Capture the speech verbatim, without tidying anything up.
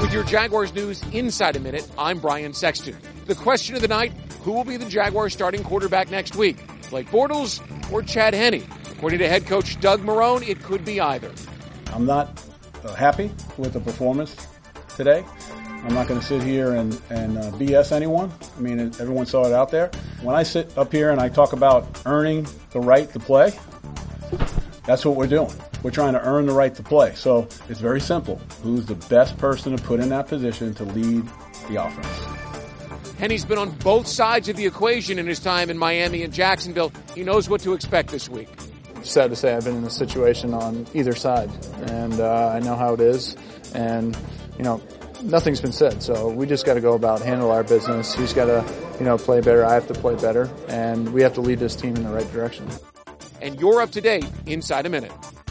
With your Jaguars news inside a minute, I'm Brian Sexton. The question of the night, who will be the Jaguars starting quarterback next week? Blake Bortles or Chad Henne? According to head coach Doug Marrone, it could be either. I'm not uh, happy with the performance today. I'm not going to sit here and, and uh, B S anyone. I mean, everyone saw it out there. When I sit up here and I talk about earning the right to play, that's what we're doing. We're trying to earn the right to play. So it's very simple. Who's the best person to put in that position to lead the offense? Henne's been on both sides of the equation in his time in Miami and Jacksonville. He knows what to expect this week. Sad to say I've been in this situation on either side, and uh, I know how it is. And, you know, nothing's been said, so we just got to go about handle our business. He's got to, you know, play better. I have to play better, and we have to lead this team in the right direction. And you're up to date inside a minute.